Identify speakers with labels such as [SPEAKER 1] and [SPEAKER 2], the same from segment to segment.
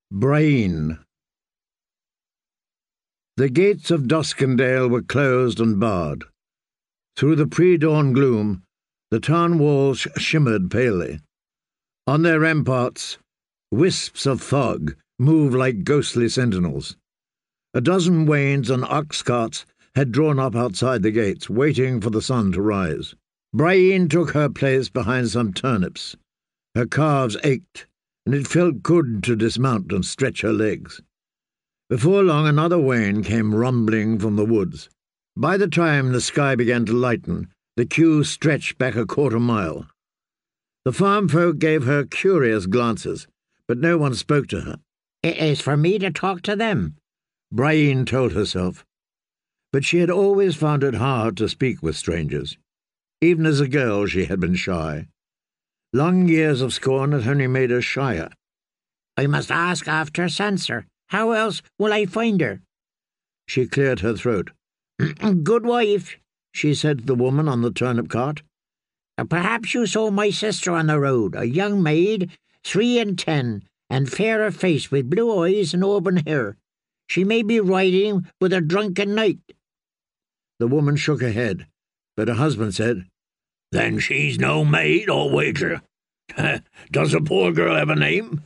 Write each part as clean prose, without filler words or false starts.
[SPEAKER 1] Braine. The gates of Duskendale were closed and barred. Through the pre-dawn gloom, the town walls shimmered palely. On their ramparts, wisps of fog moved like ghostly sentinels. A dozen wains and ox carts had drawn up outside the gates, waiting for the sun to rise. Braine took her place behind some turnips. Her calves ached, and it felt good to dismount and stretch her legs. Before long another wain came rumbling from the woods. By the time the sky began to lighten, the queue stretched back a quarter-mile. The farm folk gave her curious glances, but no one spoke to her.
[SPEAKER 2] "It is for me to talk to them,"
[SPEAKER 1] Braine told herself. But she had always found it hard to speak with strangers. Even as a girl she had been shy. Long years of scorn had only made her shyer.
[SPEAKER 2] "I must ask after Sansa. How else will I find her?"
[SPEAKER 1] She cleared her throat.
[SPEAKER 2] "Good wife,"
[SPEAKER 1] she said to the woman on the turnip cart.
[SPEAKER 2] "Perhaps you saw my sister on the road, a young maid, 3 and 10, and fair of face, with blue eyes and auburn hair. She may be riding with a drunken knight."
[SPEAKER 1] The woman shook her head, but her husband said,
[SPEAKER 3] "Then she's no maid, I'll wager. Does the poor girl have a name?"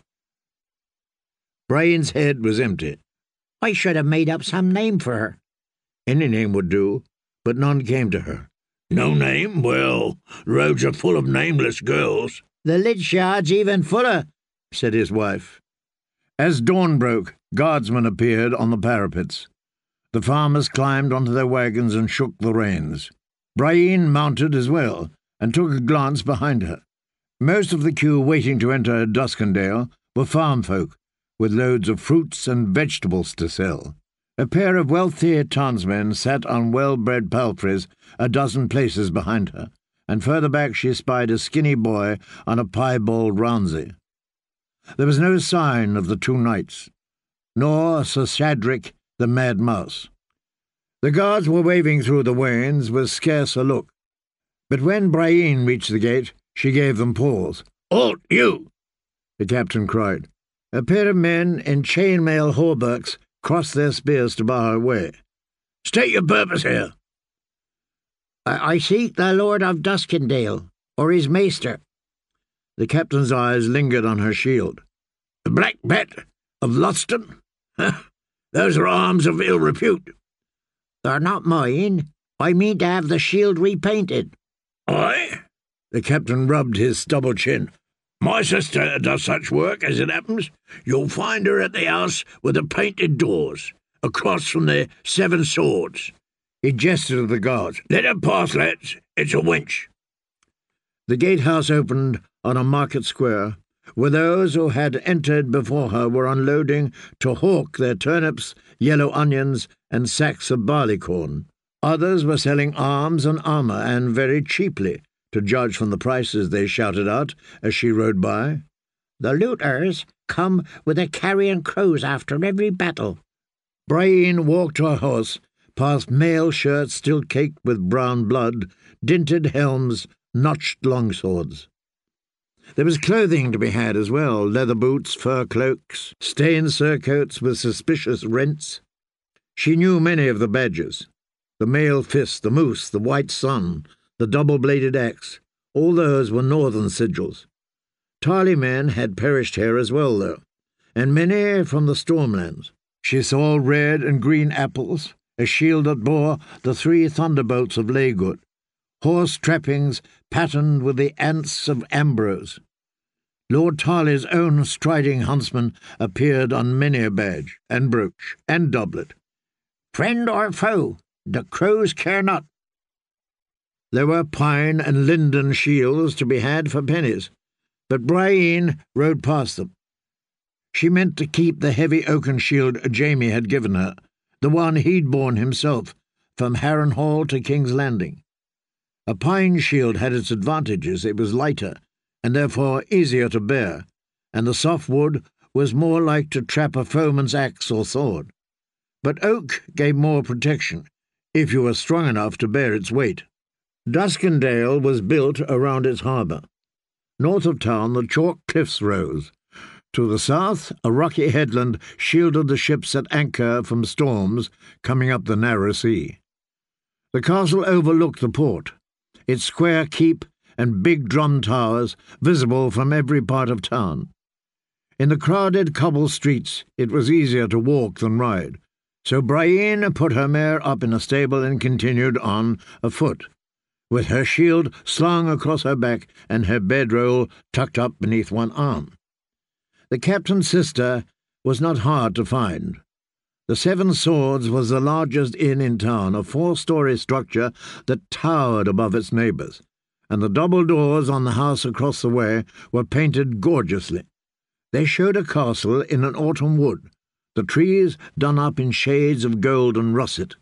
[SPEAKER 1] Braine's head was empty.
[SPEAKER 2] "I should have made up some name for her."
[SPEAKER 1] Any name would do, but none came to her.
[SPEAKER 3] "No name? Well, roads are full of nameless girls."
[SPEAKER 2] "The Lydyard's even fuller,"
[SPEAKER 1] said his wife. As dawn broke, guardsmen appeared on the parapets. The farmers climbed onto their wagons and shook the reins. Braine mounted as well, and took a glance behind her. Most of the queue waiting to enter Duskendale were farm folk, with loads of fruits and vegetables to sell. A pair of wealthy townsmen sat on well-bred palfreys a dozen places behind her, and further back she spied a skinny boy on a piebald rounsey. There was no sign of the two knights, nor Sir Shadrick the Mad Mouse. The guards were waving through the wains with scarce a look, but when Braine reached the gate, she gave them pause.
[SPEAKER 3] "Halt, you!"
[SPEAKER 1] the captain cried. A pair of men in chain-mail hauberks crossed their spears to bar her way.
[SPEAKER 3] "State your purpose here."
[SPEAKER 2] I seek the Lord of Duskendale, or his maester."
[SPEAKER 1] The captain's eyes lingered on her shield.
[SPEAKER 3] "The Black Bet of Luston? Those are arms of ill repute."
[SPEAKER 2] "They're not mine. I mean to have the shield repainted."
[SPEAKER 3] "Aye?"
[SPEAKER 1] The captain rubbed his stubble chin.
[SPEAKER 3] "My sister does such work, as it happens. You'll find her at the house with the painted doors, across from the 7 Swords."
[SPEAKER 1] He gestured at the guards.
[SPEAKER 3] "Let her pass, lads. It's a wench."
[SPEAKER 1] The gatehouse opened on a market square, where those who had entered before her were unloading to hawk their turnips, yellow onions, and sacks of barleycorn. Others were selling arms and armour, and very cheaply, to judge from the prices they shouted out as she rode by.
[SPEAKER 2] "The looters come with a carrion crows after every battle."
[SPEAKER 1] Braine walked her horse past mail shirts still caked with brown blood, dinted helms, notched longswords. There was clothing to be had as well, leather boots, fur cloaks, stained surcoats with suspicious rents. She knew many of the badges: the mail fist, the moose, the white sun, the double-bladed axe. All those were northern sigils. Tarly men had perished here as well, though, and many from the Stormlands. She saw red and green apples, a shield that bore the 3 thunderbolts of Laegud, horse trappings patterned with the ants of Ambrose. Lord Tarly's own striding huntsman appeared on many a badge, and brooch, and doublet.
[SPEAKER 2] "Friend or foe, the crows care not."
[SPEAKER 1] There were pine and linden shields to be had for pennies, but Braine rode past them. She meant to keep the heavy oaken shield Jamie had given her, the one he'd borne himself, from Harrenhal to King's Landing. A pine shield had its advantages. It was lighter, and therefore easier to bear, and the soft wood was more like to trap a foeman's axe or sword. But oak gave more protection, if you were strong enough to bear its weight. Duskendale was built around its harbour. North of town the chalk cliffs rose, To the south, a rocky headland shielded the ships at anchor from storms coming up the narrow sea. The castle overlooked the port, its square keep and big drum towers visible from every part of town. In the crowded cobble streets it was easier to walk than ride, so Brienne put her mare up in a stable and continued on afoot, with her shield slung across her back and her bedroll tucked up beneath one arm. The captain's sister was not hard to find. The Seven Swords was the largest inn in town, a 4-story structure that towered above its neighbours, and the double doors on the house across the way were painted gorgeously. They showed a castle in an autumn wood, the trees done up in shades of gold and russet.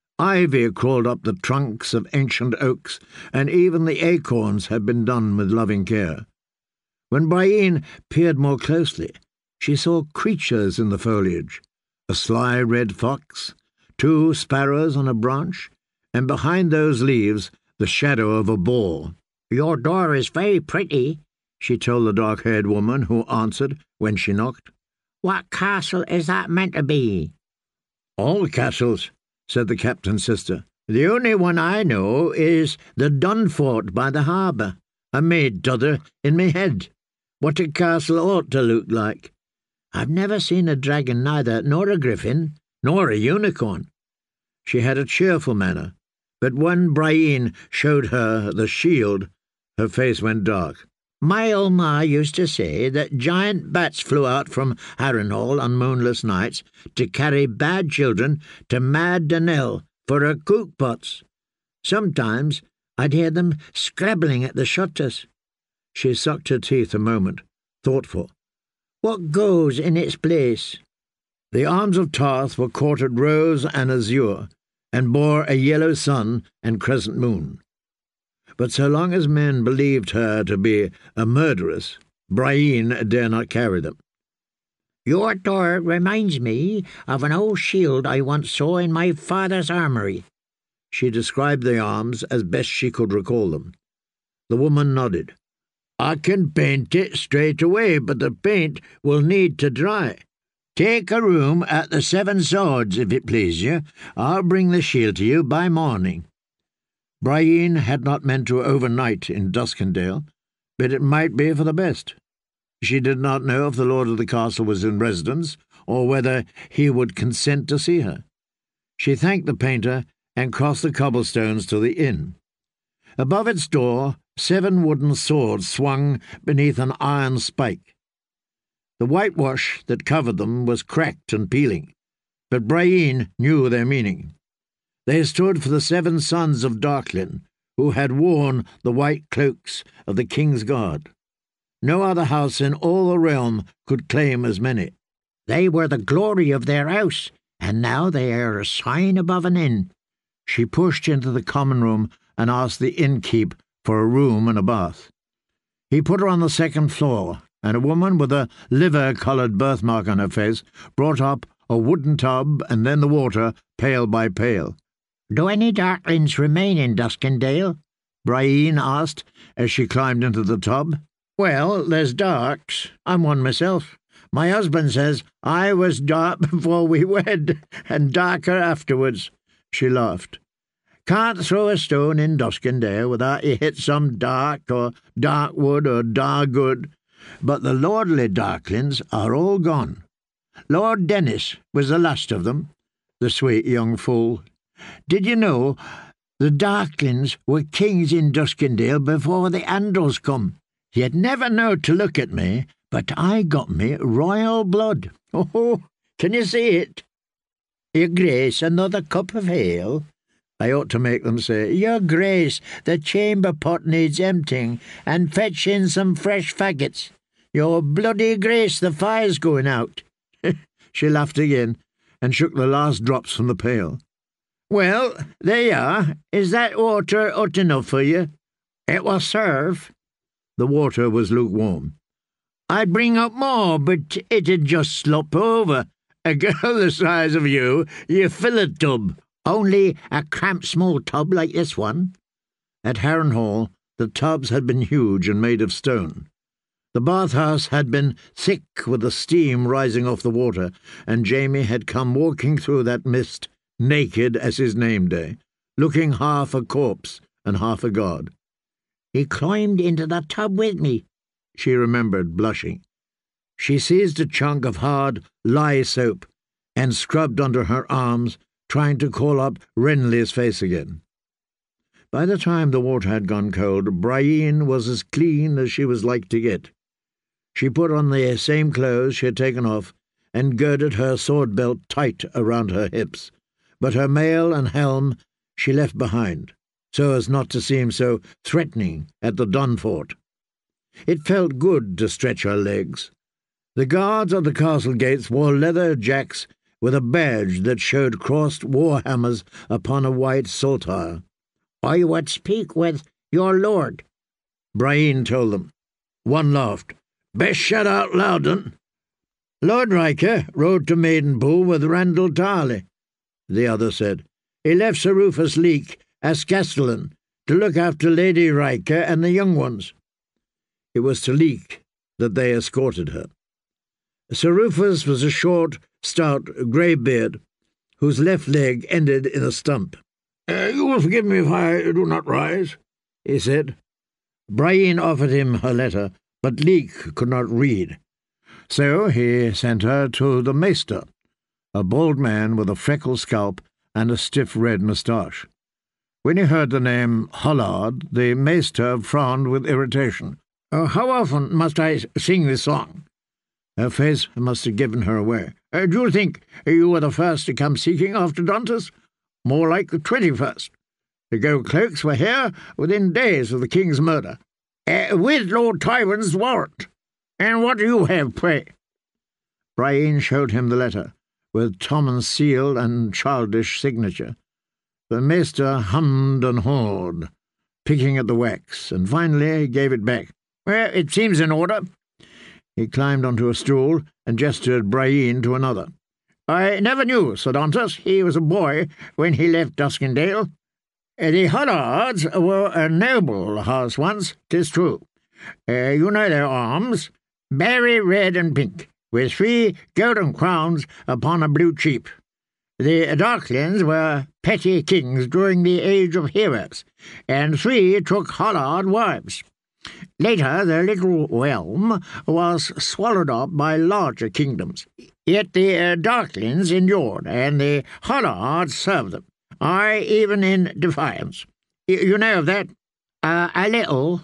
[SPEAKER 1] Ivy crawled up the trunks of ancient oaks, and even the acorns had been done with loving care. When Brienne peered more closely, she saw creatures in the foliage, a sly red fox, 2 sparrows on a branch, and behind those leaves the shadow of a boar.
[SPEAKER 2] "Your door is very pretty,"
[SPEAKER 1] she told the dark-haired woman who answered when she knocked.
[SPEAKER 2] "What castle is that meant to be?"
[SPEAKER 1] "All castles," said the captain's sister.
[SPEAKER 2] "The only one I know is the Dunfort by the harbour. I made t'other in me head. What a castle ought to look like. I've never seen a dragon neither, nor a griffin, nor a unicorn."
[SPEAKER 1] She had a cheerful manner, but when Brienne showed her the shield, her face went dark.
[SPEAKER 2] "My old ma used to say that giant bats flew out from Harrenhal on moonless nights to carry bad children to Mad Donnell for her cookpots. Sometimes I'd hear them scrabbling at the shutters."
[SPEAKER 1] She sucked her teeth a moment, thoughtful.
[SPEAKER 2] "What goes in its place?"
[SPEAKER 1] The arms of Tarth were quartered rose and azure, and bore a yellow sun and crescent moon. But so long as men believed her to be a murderess, Brienne dare not carry them.
[SPEAKER 2] "Your door reminds me of an old shield I once saw in my father's armoury."
[SPEAKER 1] She described the arms as best she could recall them. The woman nodded. "I can paint it straight away, but the paint will need to dry. Take a room at the Seven Swords, if it please you. I'll bring the shield to you by morning." Brienne had not meant to overnight in Duskendale, but it might be for the best. She did not know if the lord of the castle was in residence, or whether he would consent to see her. She thanked the painter and crossed the cobblestones to the inn. Above its door 7 wooden swords swung beneath an iron spike. The whitewash that covered them was cracked and peeling, but Brienne knew their meaning. They stood for the 7 sons of Darklin, who had worn the white cloaks of the king's guard. No other house in all the realm could claim as many.
[SPEAKER 2] "They were the glory of their house, and now they are a sign above an inn."
[SPEAKER 1] She pushed into the common room and asked the innkeep for a room and a bath. He put her on the 2nd floor, and a woman with a liver-coloured birthmark on her face brought up a wooden tub and then the water, pail by pail.
[SPEAKER 2] "Do any Darklings remain in Duskendale?"
[SPEAKER 1] Brienne asked as she climbed into the tub.
[SPEAKER 2] "Well, there's darks. I'm one myself. My husband says I was dark before we wed, and darker afterwards."
[SPEAKER 1] She laughed.
[SPEAKER 2] "Can't throw a stone in Duskendale without you hit some dark or Darkwood or Dargood. But the lordly Darklings are all gone. Lord Dennis was the last of them, the sweet young fool. Did you know the Darklings were kings in Duskendale before the Andals come? You'd never know to look at me, but I got me royal blood. Oh, can you see it? Your Grace, another cup of ale?"
[SPEAKER 1] I ought to make them say,
[SPEAKER 2] "Your Grace, the chamber pot needs emptying, and fetch in some fresh faggots. Your bloody Grace, the fire's going out."
[SPEAKER 1] She laughed again and shook the last drops from the pail.
[SPEAKER 2] "Well, there you are. Is that water hot enough for you?" "It will serve."
[SPEAKER 1] The water was lukewarm.
[SPEAKER 2] "I'd bring up more, but it'd just slop over. A girl the size of you fill a tub. Only a cramped small tub like this one."
[SPEAKER 1] At Harrenhal, the tubs had been huge and made of stone. The bathhouse had been thick with the steam rising off the water, and Jamie had come walking through that mist, naked as his name day, looking half a corpse and half a god.
[SPEAKER 2] "He climbed into the tub with me,"
[SPEAKER 1] she remembered, blushing. She seized a chunk of hard lye soap and scrubbed under her arms, trying to call up Renly's face again. By the time the water had gone cold, Brian was as clean as she was like to get. She put on the same clothes she had taken off and girded her sword belt tight around her hips, but her mail and helm she left behind, so as not to seem so threatening at the Dunfort. It felt good to stretch her legs. The guards at the castle gates wore leather jacks with a badge that showed crossed war hammers upon a white saltire.
[SPEAKER 2] "I would speak with your lord,"
[SPEAKER 1] Brian told them. One laughed.
[SPEAKER 3] "Best shout out loud, then."
[SPEAKER 1] "Lord Riker rode to Maidenpool with Randall Tarley," the other said. "He left Sir Rufus Leake as castellan to look after Lady Riker and the young ones." It was to Leake that they escorted her. Sir Rufus was a short, stout, grey-beard, whose left leg ended in a stump.
[SPEAKER 3] You will forgive me if I do not rise,"
[SPEAKER 1] he said. Brian offered him her letter, but Leake could not read. So he sent her to the Maester, a bald man with a freckled scalp and a stiff red moustache. When he heard the name Hollard, the Maester frowned with irritation. "How often must I sing this song?" Her face must have given her away. "Do you think you were the first to come seeking after Dantas? More like the 21st. The gold cloaks were here within days of the king's murder."
[SPEAKER 2] "With Lord Tywin's warrant. And what do you have, pray?"
[SPEAKER 1] Brian showed him the letter, with Tommen's seal and childish signature. The Maester hummed and hawed, picking at the wax, and finally gave it back. "Well, it seems in order." He climbed onto a stool and gestured Brian to another. "I never knew Sir Dantas. He was a boy when he left Duskendale. The Hollards were a noble house once, 'tis true. You know their arms, berry red and pink, with 3 golden crowns upon a blue cheap. The Darklands were petty kings during the Age of Heroes, and 3 took Hollard wives. Later the little realm was swallowed up by larger kingdoms. Yet the Darklands endured, and the Hollards served them. Aye, even in defiance. You know of that?" A little."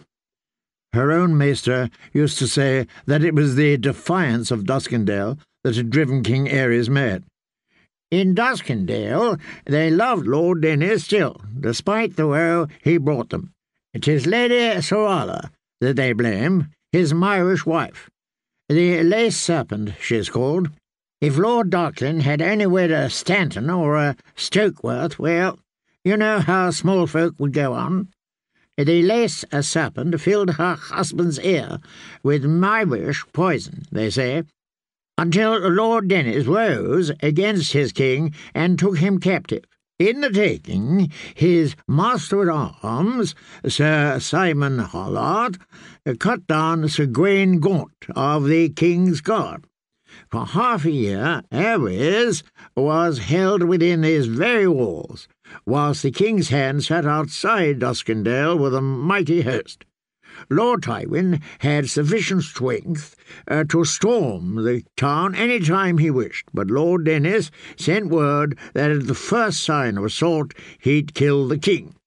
[SPEAKER 1] Her own Maester used to say that it was the defiance of Duskendale that had driven King Aerys mad. "In Duskendale they loved Lord Dennis still, despite the woe he brought them. 'Tis Lady Sorala that they blame, his Myrish wife. The Lace Serpent, she's called. If Lord Darkland had only wed a Stanton or a Stokeworth, well, you know how small folk would go on. The Lace Serpent filled her husband's ear with Myrish poison, they say, until Lord Dennis rose against his king and took him captive. In the taking, his master-at-arms, Sir Simon Hollard, cut down Sir Gawain Gaunt of the King's Guard. For half a year, Aerys was held within his very walls, whilst the king's hand sat outside Duskendale with a mighty host. Lord Tywin had sufficient strength to storm the town any time he wished, but Lord Dennis sent word that at the first sign of assault he'd kill the king.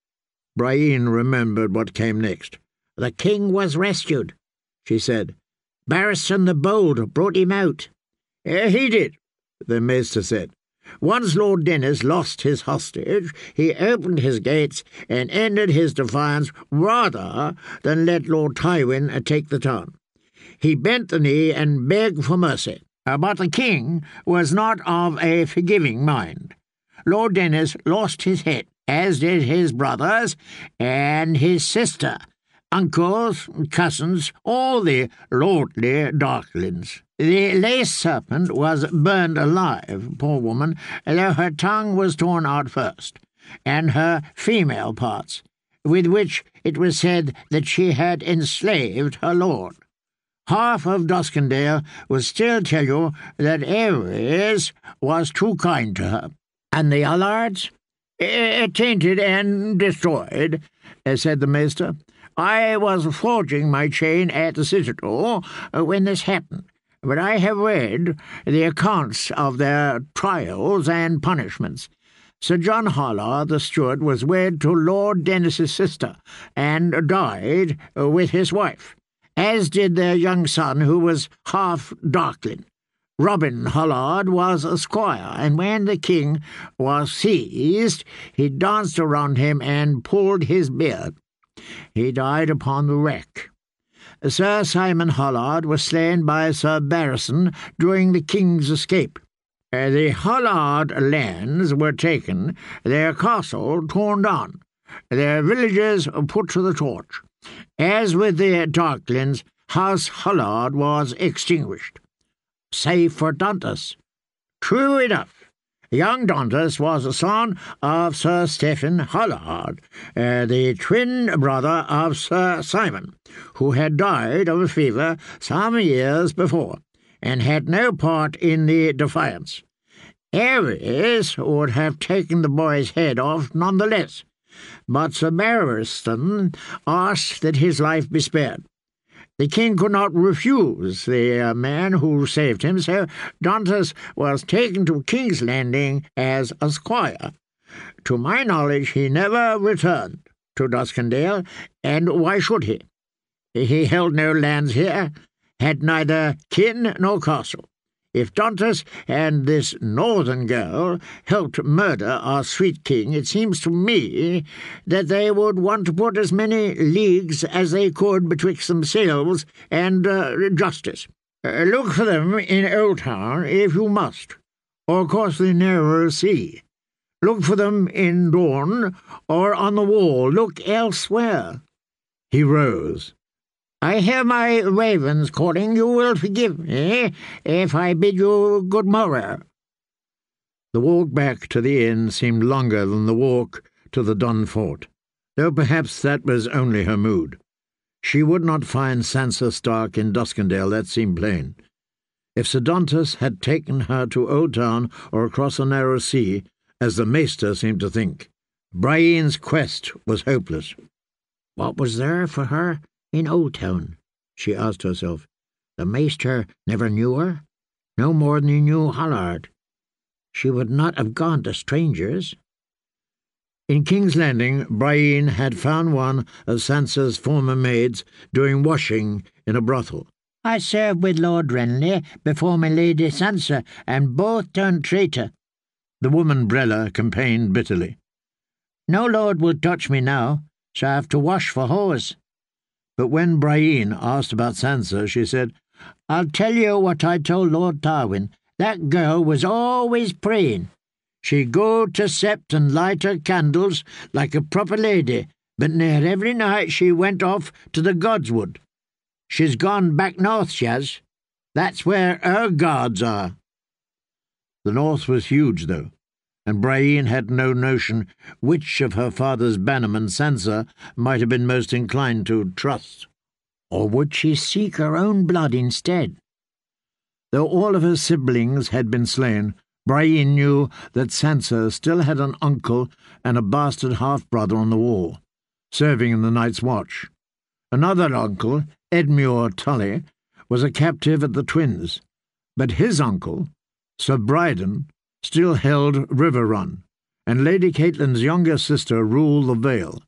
[SPEAKER 1] Brian remembered what came next. "The king was rescued," she said. "Barristan the Bold brought him out." "He did," the Maester said. "Once Lord Dennis lost his hostage, he opened his gates and ended his defiance rather than let Lord Tywin take the town. He bent the knee and begged for mercy, but the king was not of a forgiving mind. Lord Dennis lost his head, as did his brothers and his sister, uncles, cousins, all the lordly Darklands. The Lace Serpent was burned alive, poor woman, though her tongue was torn out first, and her female parts, with which it was said that she had enslaved her lord.
[SPEAKER 2] half of Duskendale will still tell you that Ares was too kind to her. And the Allards? Tainted and destroyed, said the Maester. I was forging my chain at the Citadel when this happened, but I have read the accounts of their trials and punishments. Sir John Hollard, the steward, was wed to Lord Dennis's sister, and died with his wife, as did their young son, who was half Darkling. Robin Hollard was a squire, and when the king was seized, he danced around him and pulled his beard. He died upon the wreck. Sir Simon Hollard was slain by Sir Barristan during the king's escape. The Hollard lands were taken, their castle torn down, their villages put to the torch. As with the Darklings, House Hollard was extinguished. Save for Dantas. True enough. Young Dantas was the son of Sir Stephen Hollard, the twin brother of Sir Simon, who had died of a fever some years before, and had no part in the defiance. Ares would have taken the boy's head off none the less, but Sir Barristan asked that his life be spared. The king could not refuse the man who saved him, so Dantas was taken to King's Landing as a squire. To my knowledge, he never returned to Duskendale, and why should he? He held no lands here, had neither kin nor castle. If Dantas and this northern girl helped murder our sweet king, it seems to me that they would want to put as many leagues as they could betwixt themselves and justice. Look for them in Old Town if you must, or across the narrow sea. Look for them in Dorne or on the wall. Look elsewhere.
[SPEAKER 1] He rose.
[SPEAKER 2] I hear my ravens calling. You will forgive me if I bid you good morrow.
[SPEAKER 1] The walk back to the inn seemed longer than the walk to the Dun Fort, though perhaps that was only her mood. She would not find Sansa Stark in Duskendale, that seemed plain. If Sir Dantas had taken her to Old Town or across the narrow sea, as the Maester seemed to think, Brienne's quest was hopeless.
[SPEAKER 2] What was there for her in Old Town? She asked herself. The Maester never knew her, no more than he knew Hollard. She would not have gone to strangers.
[SPEAKER 1] In King's Landing, Brienne had found one of Sansa's former maids doing washing in a brothel.
[SPEAKER 2] I served with Lord Renly before my Lady Sansa, and both turned traitor.
[SPEAKER 1] The woman Brella complained bitterly.
[SPEAKER 2] No lord will touch me now, so I have to wash for hose.
[SPEAKER 1] But when Brienne asked about Sansa, she said,
[SPEAKER 2] I'll tell you what I told Lord Tywin. That girl was always praying. She'd go to sept and light her candles like a proper lady, but near every night she went off to the Godswood. She's gone back north, she has. That's where her gods are.
[SPEAKER 1] The north was huge, though, and Brienne had no notion which of her father's bannermen Sansa might have been most inclined to trust.
[SPEAKER 2] Or would she seek her own blood instead?
[SPEAKER 1] Though all of her siblings had been slain, Brienne knew that Sansa still had an uncle and a bastard half-brother on the wall, serving in the Night's Watch. Another uncle, Edmure Tully, was a captive at the Twins, but his uncle, Sir Bryden, still held Riverrun, and Lady Catelyn's younger sister ruled the Vale.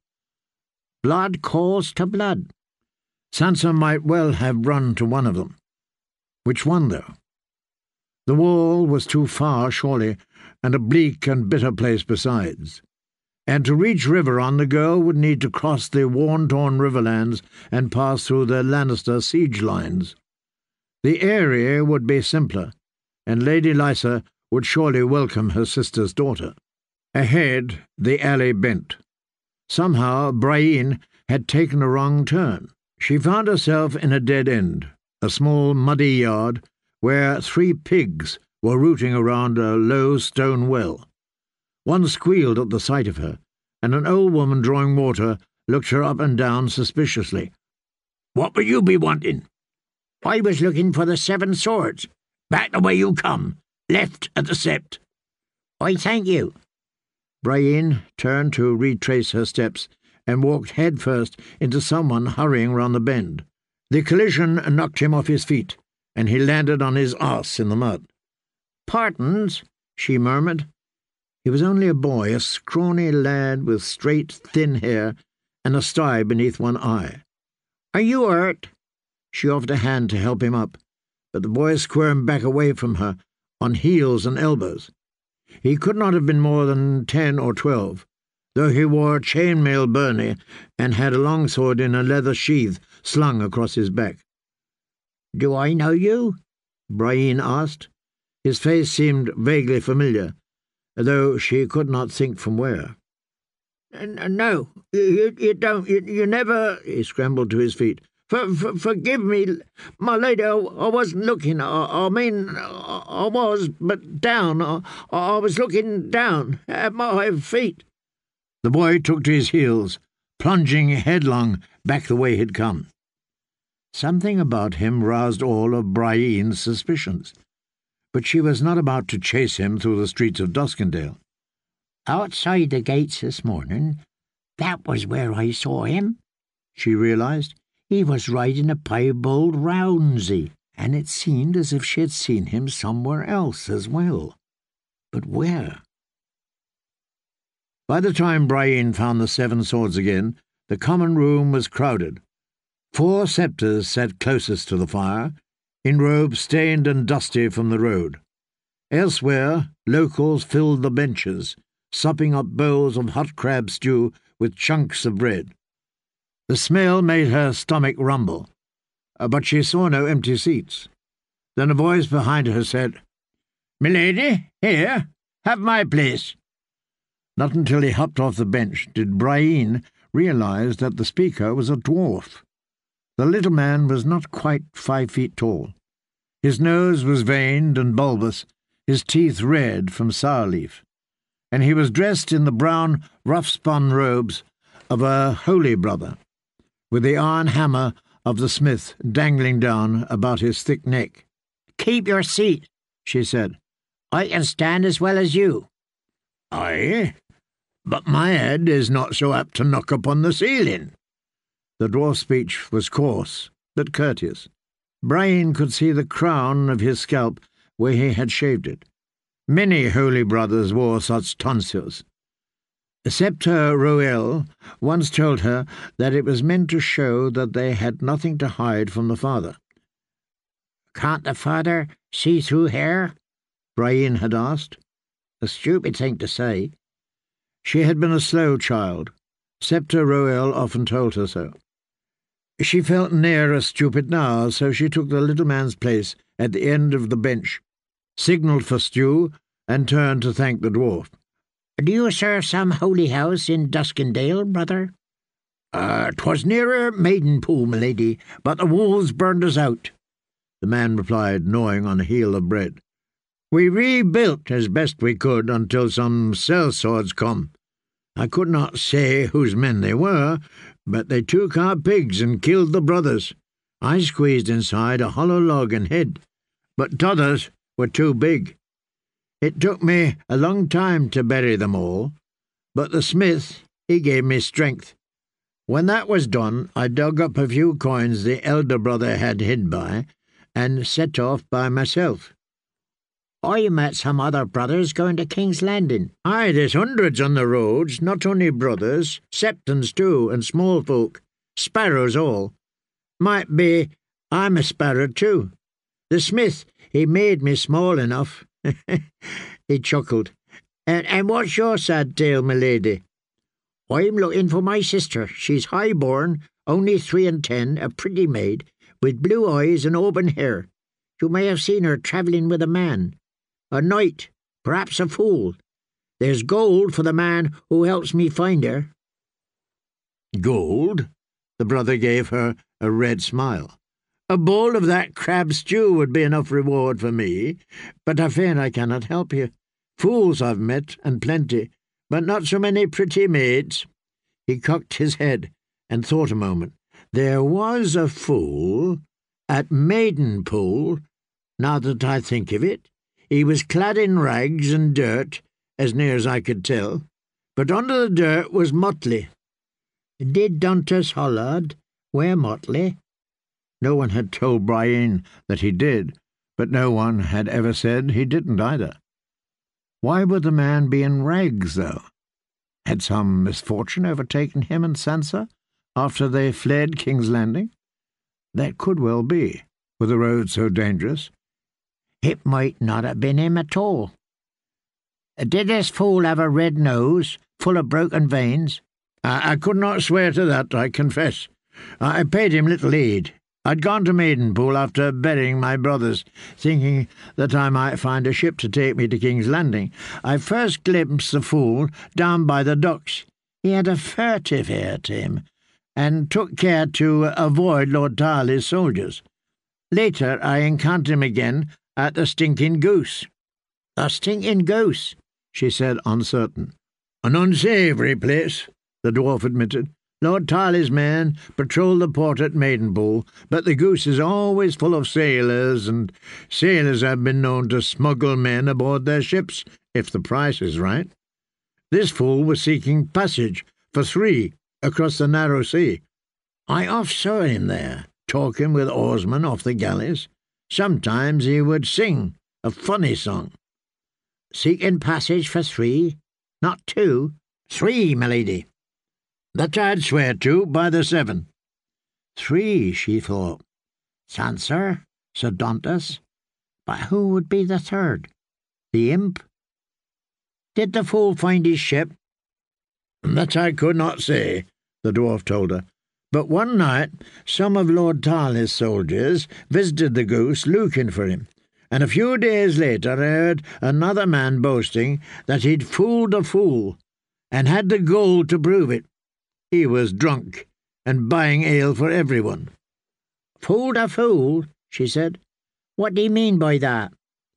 [SPEAKER 2] Blood calls to blood.
[SPEAKER 1] Sansa might well have run to one of them. Which one, though? The wall was too far, surely, and a bleak and bitter place besides. And to reach Riverrun, the girl would need to cross the worn-torn riverlands and pass through the Lannister siege lines. The area would be simpler, and Lady Lysa would surely welcome her sister's daughter. Ahead, the alley bent. Somehow, Brienne had taken a wrong turn. She found herself in a dead end, a small muddy yard, where 3 pigs were rooting around a low stone well. One squealed at the sight of her, and an old woman drawing water looked her up and down suspiciously.
[SPEAKER 3] "What would you be wanting?"
[SPEAKER 2] I was looking for the 7 swords.
[SPEAKER 3] Back the way you come. Left at the sept.
[SPEAKER 2] I thank you.
[SPEAKER 1] Brienne turned to retrace her steps and walked headfirst into someone hurrying round the bend. The collision knocked him off his feet, and he landed on his arse in the mud. "Pardons," she murmured. He was only a boy, a scrawny lad with straight, thin hair and a sty beneath one eye. "Are you hurt?" She offered a hand to help him up, but the boy squirmed back away from her, on heels and elbows. He could not have been more than 10 or 12, though he wore chainmail byrnie and had a longsword in a leather sheath slung across his back.
[SPEAKER 2] "Do I know you?"
[SPEAKER 1] Brienne asked. His face seemed vaguely familiar, though she could not think from where.
[SPEAKER 2] "No, you don't. You never—" He scrambled to his feet. Forgive me, my lady, I wasn't looking. I was, but down. I was looking down at my feet."
[SPEAKER 1] The boy took to his heels, plunging headlong back the way he'd come. Something about him roused all of Brienne's suspicions, but she was not about to chase him through the streets of Duskendale.
[SPEAKER 2] "Outside the gates this morning, that was where I saw him," she realized. "He was riding a piebald rounsey, and it seemed as if she had seen him somewhere else as well. But where?" By the time Brienne found the 7 swords again, the common room was crowded. 4 septors sat closest to the fire, in robes stained and dusty from the road. Elsewhere, locals filled the benches, supping up bowls of hot crab stew with chunks of bread. The smell made her stomach rumble, but she saw no empty seats. Then a voice behind her said, "Milady, here, have my place." Not until he hopped off the bench did Brienne realize that the speaker was a dwarf. The little man was not quite 5 feet tall. His nose was veined and bulbous, his teeth red from sour leaf, and he was dressed in the brown, rough-spun robes of a holy brother, with the iron hammer of the smith dangling down about his thick neck. "Keep your seat," she said. "I can stand as well as you."
[SPEAKER 3] "Aye, but my head is not so apt to knock upon the ceiling."
[SPEAKER 1] The dwarf's speech was coarse, but courteous. Brienne could see the crown of his scalp where he had shaved it. Many holy brothers wore such tonsils. Septa Roel once told her that it was meant to show that they had nothing to hide from the father.
[SPEAKER 2] "Can't the father see through hair?"
[SPEAKER 1] Brienne had asked.
[SPEAKER 2] A stupid thing to say.
[SPEAKER 1] She had been a slow child. Septa Roel often told her so. She felt near as stupid now, so she took the little man's place at the end of the bench, signalled for stew, and turned to thank the dwarf.
[SPEAKER 2] "Do you serve some holy house in Duskendale, brother?"
[SPEAKER 3] 'Twas nearer Maidenpool, milady, but the wolves burned us out,"
[SPEAKER 1] the man replied, gnawing on a heel of bread. "We rebuilt as best we could until some sellswords come. I could not say whose men they were, but they took our pigs and killed the brothers. I squeezed inside a hollow log and hid, but t'others were too big. It took me a long time to bury them all, but the smith, he gave me strength. When that was done, I dug up a few coins the elder brother had hid by, and set off by myself."
[SPEAKER 2] "I met some other brothers going to King's Landing."
[SPEAKER 1] "Aye, there's hundreds on the roads, not only brothers, septons too, and small folk, sparrows all. Might be I'm a sparrow too. The smith, he made me small enough." He chuckled. And what's your sad tale, my lady?"
[SPEAKER 2] "I'm looking for my sister. She's high-born, only 3 and 10, a pretty maid, with blue eyes and auburn hair. You may have seen her travelling with a man. A knight, perhaps a fool. There's gold for the man who helps me find her."
[SPEAKER 1] "Gold?" The brother gave her a red smile. "A bowl of that crab stew would be enough reward for me, but I fear I cannot help you. Fools I've met, and plenty, but not so many pretty maids." He cocked his head and thought a moment. "There was a fool, At Maidenpool, now that I think of it, he was clad in rags and dirt, as near as I could tell, but under the dirt was motley.
[SPEAKER 2] Did Duntas Hollard wear motley?
[SPEAKER 1] No one had told Brian that he did, but no one had ever said he didn't either. Why would the man be in rags, though? Had some misfortune overtaken him and Sansa after they fled King's Landing? That could well be, with the road so dangerous.
[SPEAKER 2] It might not have been him at all. Did this fool have a red nose, full of broken veins?
[SPEAKER 1] I could not swear to that, I confess. I paid him little heed. I'd gone to Maidenpool after burying my brothers, thinking that I might find a ship to take me to King's Landing. I first glimpsed the fool down by the docks. He had a furtive air to him, and took care to avoid Lord Tarley's soldiers. Later I encountered him again at the Stinking Goose.
[SPEAKER 2] The Stinking Goose,
[SPEAKER 1] she said, uncertain. An unsavoury place, the dwarf admitted. Lord Tarley's men patrol the port at Maidenpool, but the Goose is always full of sailors, and sailors have been known to smuggle men aboard their ships, if the price is right. This fool was seeking passage for 3 across the narrow sea. I oft saw him there, talking with oarsmen off the galleys. Sometimes he would sing a funny song.
[SPEAKER 2] Seeking passage for 3, not 2, 3, milady.
[SPEAKER 1] That I'd swear to by the 7.
[SPEAKER 2] 3, she thought. Sansa, Sir Dontas, but who would be the 3rd? The imp? Did the fool find his ship?
[SPEAKER 1] That I could not say, the dwarf told her. But one night some of Lord Tarley's soldiers visited the Goose looking for him, and a few days later I heard another man boasting that he'd fooled a fool, and had the gold to prove it. He was drunk, and buying ale for everyone.
[SPEAKER 2] Fooled a fool, she said. What do you mean by that?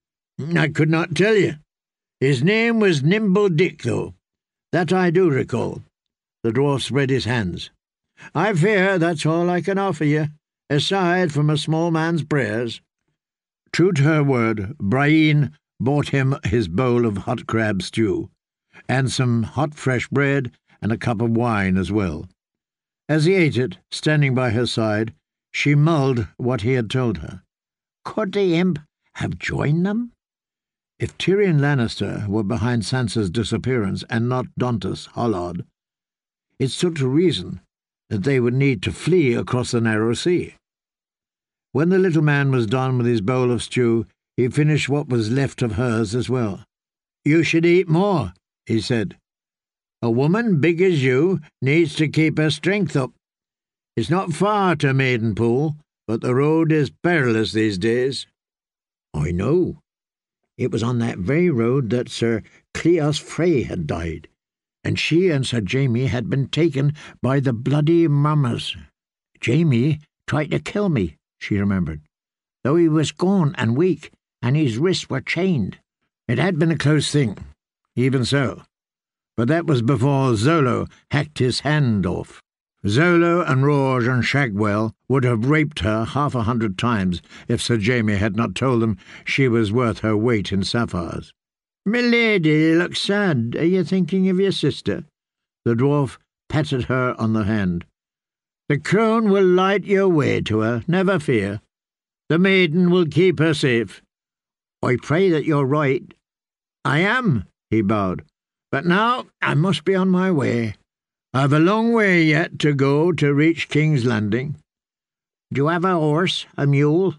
[SPEAKER 1] I could not tell you. His name was Nimble Dick, though. That I do recall. The dwarf spread his hands. I fear that's all I can offer you, aside from a small man's prayers. True to her word, Brian bought him his bowl of hot crab stew, and some hot fresh bread, and a cup of wine as well. As he ate it, standing by her side, she mulled what he had told her.
[SPEAKER 2] Could the imp have joined them?
[SPEAKER 1] If Tyrion Lannister were behind Sansa's disappearance and not Dontas Hollard, it stood to reason that they would need to flee across the narrow sea. When the little man was done with his bowl of stew, he finished what was left of hers as well. "You should eat more," he said. "A woman big as you needs to keep her strength up. It's not far to Maidenpool, but the road is perilous these days."
[SPEAKER 2] "I know. It was on that very road that Sir Cleos Frey had died, and she and Sir Jaime had been taken by the bloody mummers. Jaime tried to kill me," she remembered, "though he was gaunt and weak, and his wrists were chained."
[SPEAKER 1] It had been a close thing, even so. But that was before Zolo hacked his hand off. Zolo and Rouge and Shagwell would have raped her 100 times if Sir Jaime had not told them she was worth her weight in sapphires. "Milady, you look sad. Are you thinking of your sister?" The dwarf patted her on the hand. "The crone will light your way to her, never fear. The maiden will keep her safe."
[SPEAKER 2] "I pray that you're right."
[SPEAKER 1] "I am," he bowed. "But now I must be on my way. I've a long way yet to go to reach King's Landing."
[SPEAKER 2] "Do you have a horse, a mule?"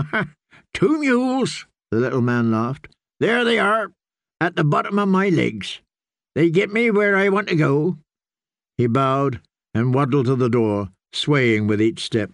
[SPEAKER 1] "2 mules," the little man laughed. "There they are, at the bottom of my legs. They get me where I want to go." He bowed and waddled to the door, swaying with each step.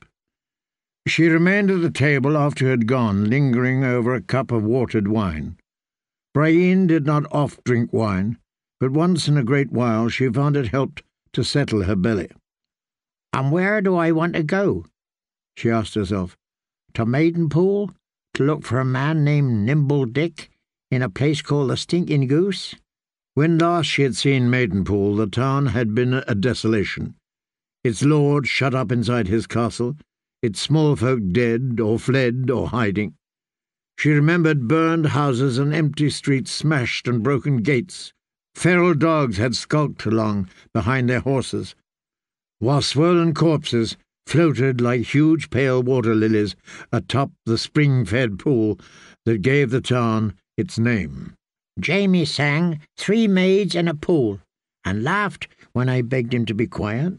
[SPEAKER 1] She remained at the table after he had gone, lingering over a cup of watered wine. Brian did not oft drink wine, but once in a great while she found it helped to settle her belly.
[SPEAKER 2] "And where do I want to go?"
[SPEAKER 1] she asked herself.
[SPEAKER 2] "To Maidenpool, to look for a man named Nimble Dick, in a place called the Stinking Goose?"
[SPEAKER 1] When last she had seen Maidenpool, the town had been a desolation. Its lord shut up inside his castle, its small folk dead or fled or hiding. She remembered burned houses and empty streets, smashed and broken gates. Feral dogs had skulked along behind their horses, while swollen corpses floated like huge pale water lilies atop the spring-fed pool that gave the town its name.
[SPEAKER 2] Jamie sang 3 maids in a pool, and laughed when I begged him to be quiet.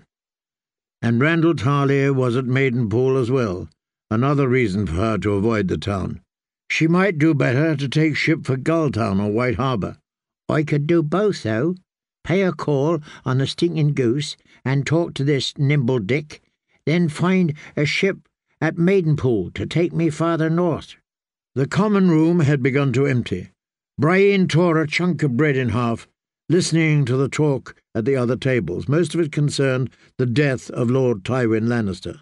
[SPEAKER 1] And Randall Tarley was at Maidenpool as well, another reason for her to avoid the town. She might do better to take ship for Gulltown or White Harbour.
[SPEAKER 2] I could do both, though. Pay a call on the Stinking Goose and talk to this Nimble Dick, then find a ship at Maidenpool to take me farther north.
[SPEAKER 1] The common room had begun to empty. Brian tore a chunk of bread in half, listening to the talk at the other tables. Most of it concerned the death of Lord Tywin Lannister.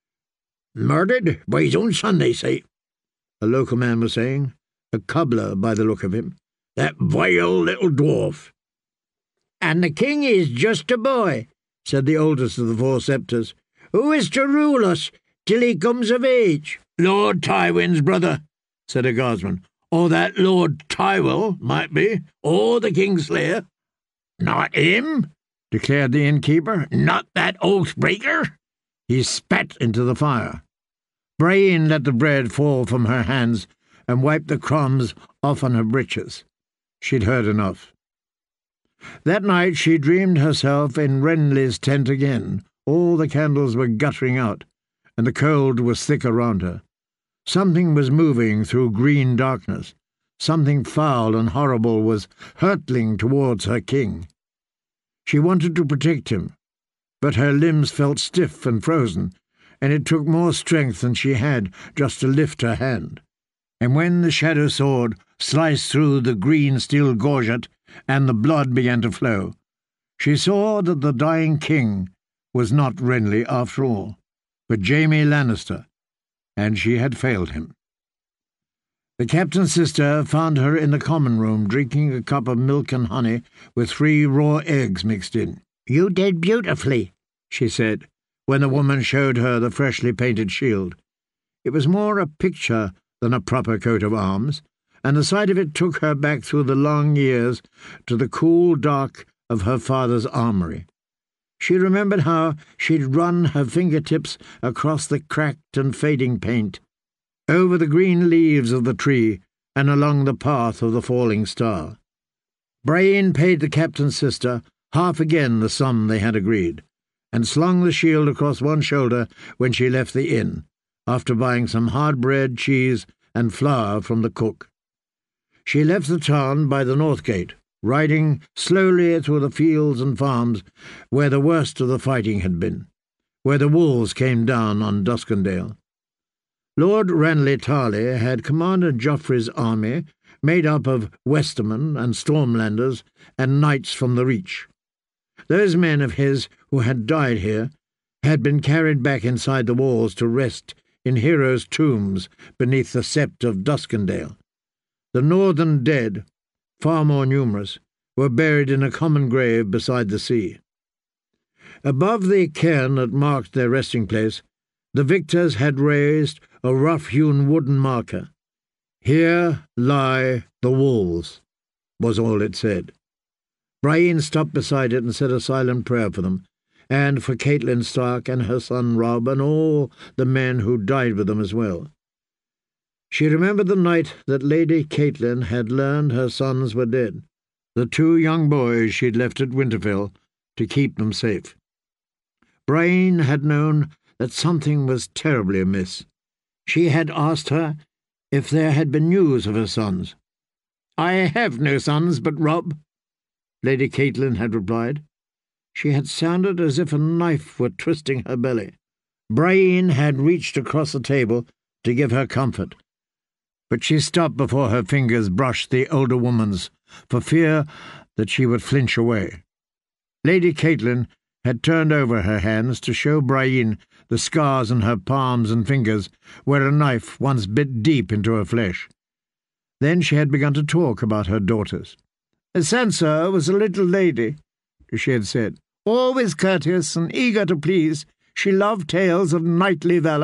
[SPEAKER 3] "Murdered by his own son, they say,"
[SPEAKER 1] a local man was saying, a cobbler by the look of him.
[SPEAKER 3] "That vile little dwarf."
[SPEAKER 2] "And the king is just a boy,"
[SPEAKER 1] said the oldest of the 4 Septors.
[SPEAKER 2] "Who is to rule us till he comes of age?"
[SPEAKER 3] "Lord Tywin's brother," said a guardsman. "Or that Lord Tywell might be, or the Kingslayer." "Not him,"
[SPEAKER 1] declared the innkeeper.
[SPEAKER 3] "Not that oath-breaker."
[SPEAKER 1] He spat into the fire. Brian let the bread fall from her hands and wiped the crumbs off on her breeches. She'd heard enough. That night she dreamed herself in Renly's tent again. All the candles were guttering out, and the cold was thick around her. Something was moving through green darkness. Something foul and horrible was hurtling towards her king. She wanted to protect him, but her limbs felt stiff and frozen, and it took more strength than she had just to lift her hand. And when the shadow sword sliced through the green steel gorget and the blood began to flow, she saw that the dying king was not Renly after all, but Jaime Lannister, and she had failed him. The captain's sister found her in the common room drinking a cup of milk and honey with 3 raw eggs mixed in.
[SPEAKER 2] "You did beautifully,"
[SPEAKER 1] she said, when the woman showed her the freshly painted shield. It was more a picture than a proper coat of arms, and the sight of it took her back through the long years to the cool dark of her father's armoury. She remembered how she'd run her fingertips across the cracked and fading paint, over the green leaves of the tree and along the path of the falling star. Brian paid the captain's sister half again the sum they had agreed, and slung the shield across one shoulder when she left the inn, after buying some hard bread, cheese, and flour from the cook. She left the town by the north gate, riding slowly through the fields and farms where the worst of the fighting had been, where the wolves came down on Duskendale. Lord Renly Tarley had commanded Joffrey's army, made up of Westermen and Stormlanders and knights from the Reach. Those men of his who had died here had been carried back inside the walls to rest in heroes' tombs beneath the sept of Duskendale. The northern dead, far more numerous, were buried in a common grave beside the sea. Above the cairn that marked their resting place, the victors had raised a rough-hewn wooden marker. "Here lie the wolves," was all it said. Brian stopped beside it and said a silent prayer for them, and for Catelyn Stark and her son Robb and all the men who died with them as well. She remembered the night that Lady Catelyn had learned her sons were dead, the 2 young boys she'd left at Winterfell to keep them safe. Brian had known that something was terribly amiss. She had asked her if there had been news of her sons. "I have no sons but Robb," Lady Catelyn had replied. She had sounded as if a knife were twisting her belly. Brian had reached across the table to give her comfort, but she stopped before her fingers brushed the older woman's, for fear that she would flinch away. Lady Catelyn had turned over her hands to show Brian the scars on her palms and fingers where a knife once bit deep into her flesh. Then she had begun to talk about her daughters. "Sansa was a little lady," she had said, "always courteous and eager to please. She loved tales of knightly valour.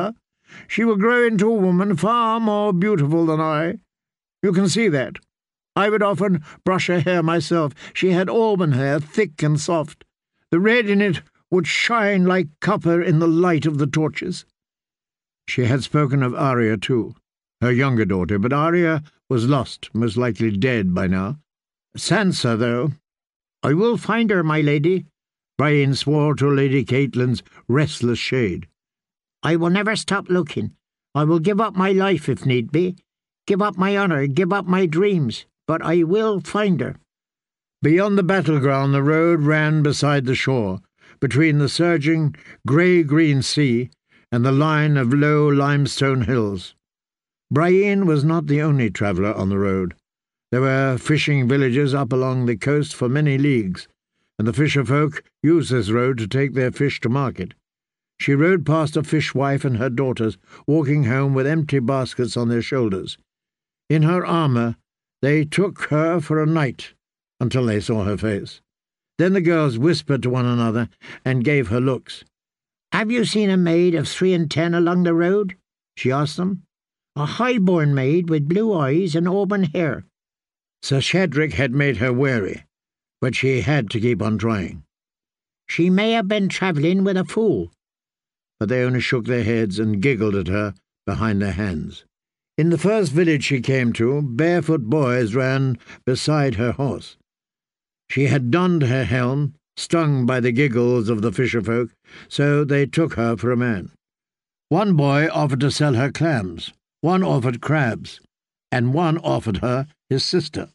[SPEAKER 1] she will grow into a woman far more beautiful than I. You can see that. I would often brush her hair myself. She had auburn hair, thick and soft. The red in it would shine like copper in the light of the torches. She had spoken of Arya too, her younger daughter, but Arya was lost, most likely dead by now. Sansa, though— I will find her, my lady, Brian swore to Lady Catelyn's restless shade. I will never stop looking. I will give up my life if need be, give up my honour, give up my dreams, but I will find her. Beyond the battleground the road ran beside the shore, between the surging grey-green sea and the line of low limestone hills. Brian was not the only traveller on the road. There were fishing villages up along the coast for many leagues, and the fisher-folk used this road to take their fish to market. She rode past a fishwife and her daughters, walking home with empty baskets on their shoulders. In her armour, they took her for a knight, until they saw her face. Then the girls whispered to one another and gave her looks. "Have you seen a maid of 3 and 10 along the road?" she asked them. "A high-born maid with blue eyes and auburn hair." Sir Shadrick had made her wary, but she had to keep on trying. "She may have been travelling with a fool." But they only shook their heads and giggled at her behind their hands. In the first village she came to, barefoot boys ran beside her horse. She had donned her helm, stung by the giggles of the fisherfolk, so they took her for a man. One boy offered to sell her clams, one offered crabs, and one offered her his sister.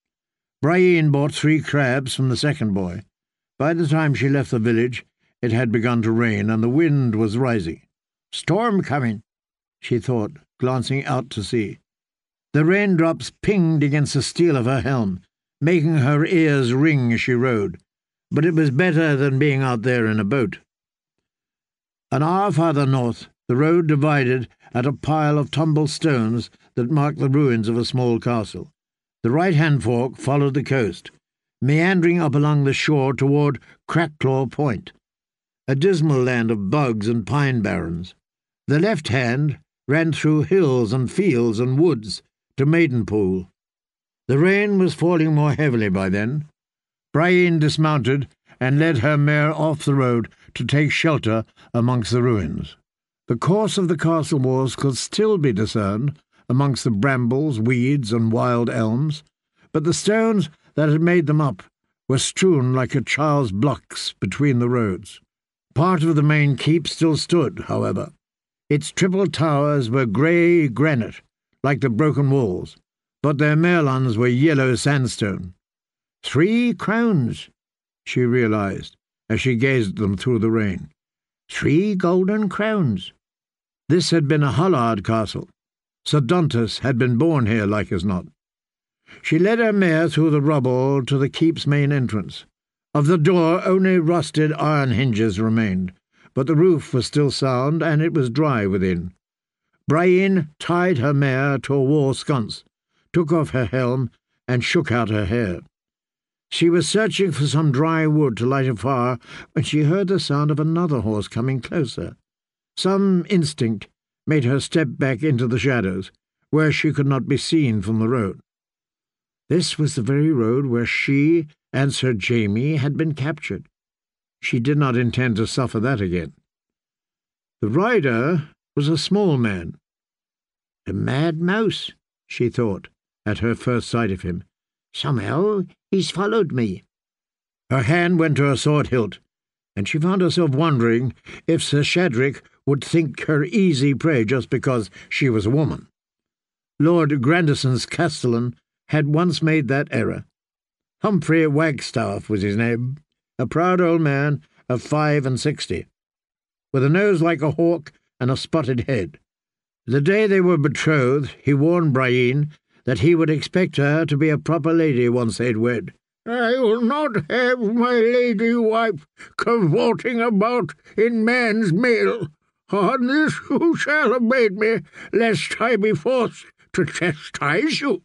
[SPEAKER 1] Brian bought 3 crabs from the second boy. By the time she left the village, it had begun to rain, and the wind was rising. "Storm coming," she thought, glancing out to sea. The raindrops pinged against the steel of her helm, making her ears ring as she rode, but it was better than being out there in a boat. An hour farther north, the road divided at a pile of tumbled stones that marked the ruins of a small castle. The right-hand fork followed the coast, meandering up along the shore toward Crackclaw Point, a dismal land of bugs and pine barrens. The left hand ran through hills and fields and woods to Maidenpool. The rain was falling more heavily by then. Brian dismounted and led her mare off the road to take shelter amongst the ruins. The course of the castle walls could still be discerned amongst the brambles, weeds, and wild elms, but the stones that had made them up were strewn like a child's blocks between the roads. Part of the main keep still stood, however. Its triple towers were grey granite, like the broken walls, but their merlons were yellow sandstone. 3 crowns, she realized, as she gazed at them through the rain. 3 golden crowns. This had been a Hollard castle. Sir Dontus had been born here, like as not. She led her mare through the rubble to the keep's main entrance. Of the door only rusted iron hinges remained, but the roof was still sound, and it was dry within. Brian tied her mare to a wall sconce, took off her helm, and shook out her hair. She was searching for some dry wood to light a fire when she heard the sound of another horse coming closer. Some instinct made her step back into the shadows, where she could not be seen from the road. This was the very road where she and Sir Jamie had been captured. She did not intend to suffer that again. The rider was a small man. "The mad mouse," she thought, at her first sight of him. "Somehow he's followed me." Her hand went to her sword hilt, and she found herself wondering if Sir Shadrick would think her easy prey just because she was a woman. Lord Grandison's castellan had once made that error. Humphrey Wagstaff was his name, a proud old man of 65, with a nose like a hawk and a spotted head. The day they were betrothed, he warned Brian that he would expect her to be a proper lady once they'd wed. "I will not have my lady wife cavorting about in man's mail. On this you shall obey me, lest I be forced to chastise you."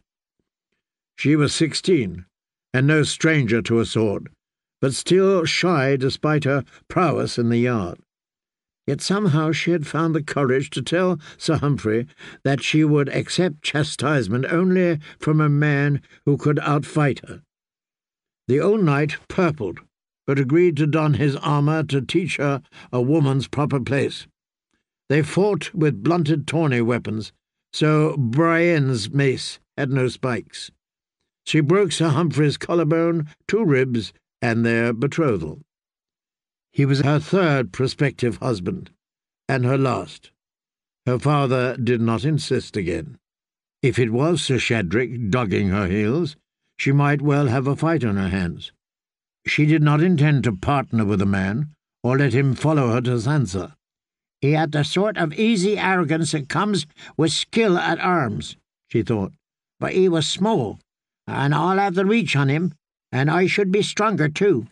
[SPEAKER 1] She was 16, and no stranger to a sword, but still shy despite her prowess in the yard. Yet somehow she had found the courage to tell Sir Humphrey that she would accept chastisement only from a man who could outfight her. The old knight purpled, but agreed to don his armour to teach her a woman's proper place. They fought with blunted tawny weapons, so Brienne's mace had no spikes. She broke Sir Humphrey's collarbone, 2 ribs, and their betrothal. He was her 3rd prospective husband, and her last. Her father did not insist again. If it was Sir Shadrick dogging her heels, she might well have a fight on her hands. She did not intend to partner with a man, or let him follow her to Sansa.
[SPEAKER 2] He had the sort of easy arrogance that comes with skill at arms, she thought. But he was small, and I'll have the reach on him, and I should be stronger too.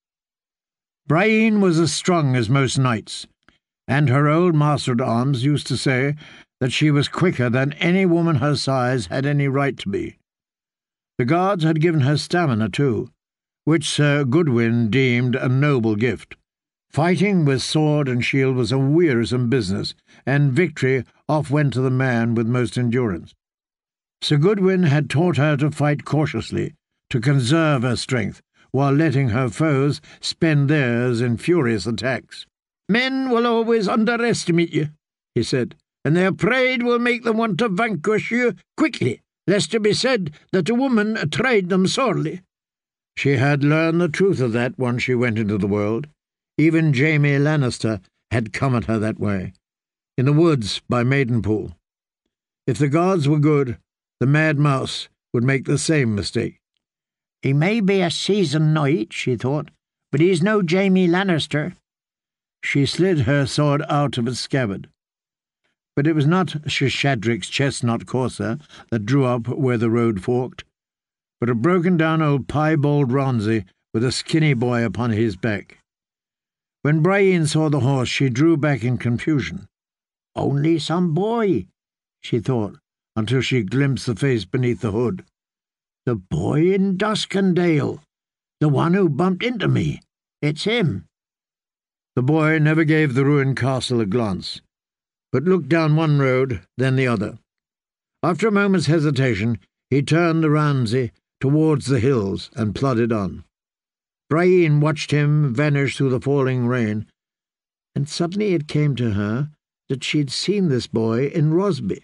[SPEAKER 1] Brienne was as strong as most knights, and her old master-at-arms used to say that she was quicker than any woman her size had any right to be. The gods had given her stamina too, which Sir Goodwin deemed a noble gift. Fighting with sword and shield was a wearisome business, and victory oft went to the man with most endurance. Sir Goodwin had taught her to fight cautiously, to conserve her strength, while letting her foes spend theirs in furious attacks. "Men will always underestimate you," he said, "and their pride will make them want to vanquish you quickly, lest it be said that a woman tried them sorely." She had learned the truth of that once she went into the world. Even Jaime Lannister had come at her that way, in the woods by Maidenpool. If the gods were good, the Mad Mouse would make the same mistake.
[SPEAKER 2] He may be a seasoned knight, she thought, but he's no Jaime Lannister.
[SPEAKER 1] She slid her sword out of its scabbard. But it was not Sir Shadrick's chestnut courser that drew up where the road forked, but a broken-down old piebald Ronzi with a skinny boy upon his back. When Brienne saw the horse, she drew back in confusion.
[SPEAKER 2] "Only some boy," she thought,
[SPEAKER 1] until she glimpsed the face beneath the hood.
[SPEAKER 2] "The boy in Duskendale, the one who bumped into me. It's him."
[SPEAKER 1] The boy never gave the ruined castle a glance, but looked down one road, then the other. After a moment's hesitation, he turned the Ramsay towards the hills and plodded on. Brienne watched him vanish through the falling rain, and suddenly it came to her that she'd seen this boy in Rosby.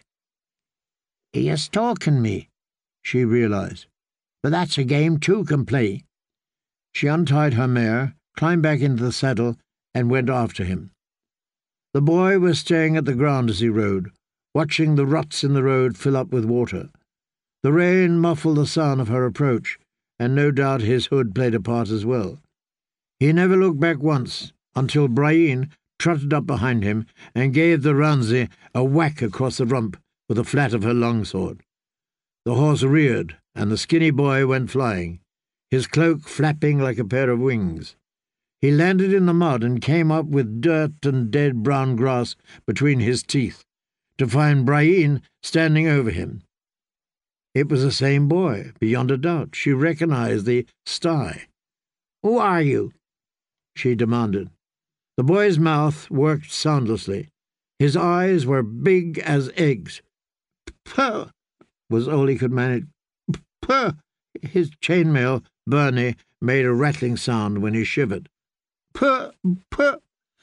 [SPEAKER 2] "He is stalking me," she realized, "but that's a game two can play."
[SPEAKER 1] She untied her mare, climbed back into the saddle, and went after him. The boy was staring at the ground as he rode, watching the ruts in the road fill up with water. The rain muffled the sound of her approach, and no doubt his hood played a part as well. He never looked back once, until Brienne trotted up behind him and gave the Ramsay a whack across the rump with the flat of her longsword. The horse reared, and the skinny boy went flying, his cloak flapping like a pair of wings. He landed in the mud and came up with dirt and dead brown grass between his teeth, to find Brienne standing over him. It was the same boy, beyond a doubt. She recognized the sty.
[SPEAKER 2] "Who are you?"
[SPEAKER 1] she demanded. The boy's mouth worked soundlessly. His eyes were big as eggs. "Puh!" was all he could manage. "Puh!" His chainmail, Bernie, made a rattling sound when he shivered. "Puh! Puh!"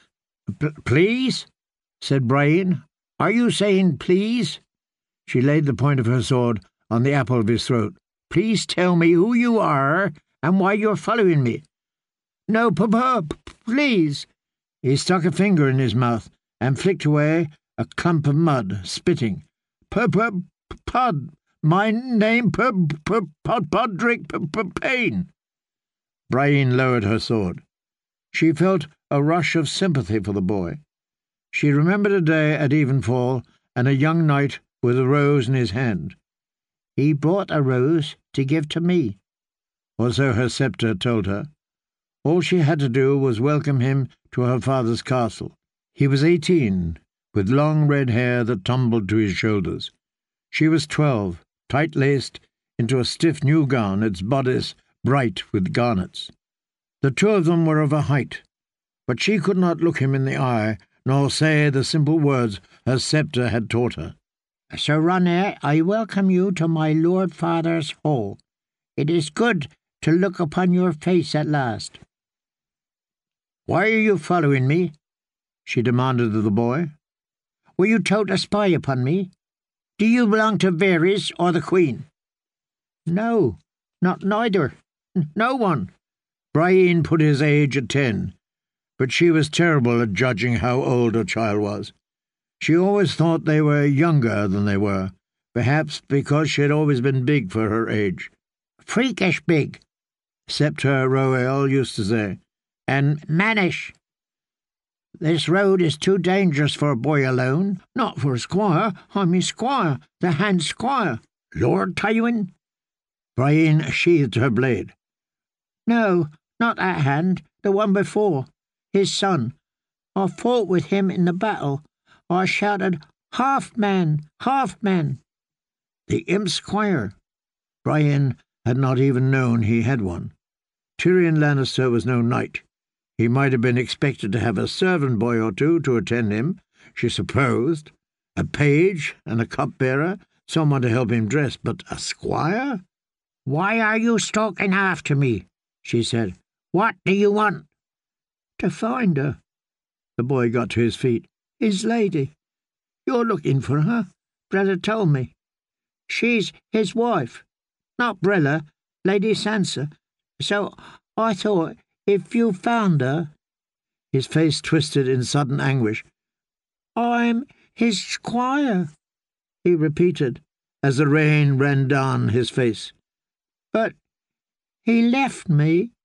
[SPEAKER 1] "Please?" said Brienne. "Are you saying please?" She laid the point of her sword on the apple of his throat. "Please tell me who you are and why you're following me." "No, Papa, please." He stuck a finger in his mouth and flicked away a clump of mud, spitting. "Pod, my name, Podrick Payne." Brienne lowered her sword. She felt a rush of sympathy for the boy. She remembered a day at evenfall and a young knight with a rose in his hand.
[SPEAKER 2] "He brought a rose to give to me,"
[SPEAKER 1] or so her sceptre told her. All she had to do was welcome him to her father's castle. He was 18, with long red hair that tumbled to his shoulders. She was 12, tight-laced into a stiff new gown, its bodice bright with garnets. The two of them were of a height, but she could not look him in the eye, nor say the simple words her sceptre had taught her.
[SPEAKER 2] Sir Ronay, I welcome you to my Lord Father's hall. It is good to look upon your face at last.
[SPEAKER 1] Why are you following me? She demanded of the boy.
[SPEAKER 2] Were you taught to spy upon me? Do you belong to Varys or the Queen? No, not neither. No one.
[SPEAKER 1] Brian put his age at 10, but she was terrible at judging how old a child was. She always thought they were younger than they were, perhaps because she had always been big for her age.
[SPEAKER 2] Freakish big,
[SPEAKER 1] Sceptre Roel used to say,
[SPEAKER 2] and mannish. This road is too dangerous for a boy alone.
[SPEAKER 1] Not for a squire. I'm his squire, the hand squire.
[SPEAKER 2] Lord Tywin?
[SPEAKER 1] Brian sheathed her blade.
[SPEAKER 2] No, not that hand, the one before. His son. I fought with him in the battle. I shouted, "Half man, half man."
[SPEAKER 1] The imp squire. Brian had not even known he had one. Tyrion Lannister was no knight. He might have been expected to have a servant boy or two to attend him, she supposed, a page and a cupbearer, someone to help him dress, but a squire?
[SPEAKER 2] "Why are you stalking after me?" she said. "What do you want?"
[SPEAKER 1] "To find her." The boy got to his feet. "His lady. You're looking for her. Brella told me."
[SPEAKER 2] "She's his wife."
[SPEAKER 1] "Not Brella, Lady Sansa.
[SPEAKER 2] So I thought if you found her—"
[SPEAKER 1] His face twisted in sudden anguish.
[SPEAKER 2] "I'm his squire,"
[SPEAKER 1] he repeated, as the rain ran down his face.
[SPEAKER 2] "But he left me."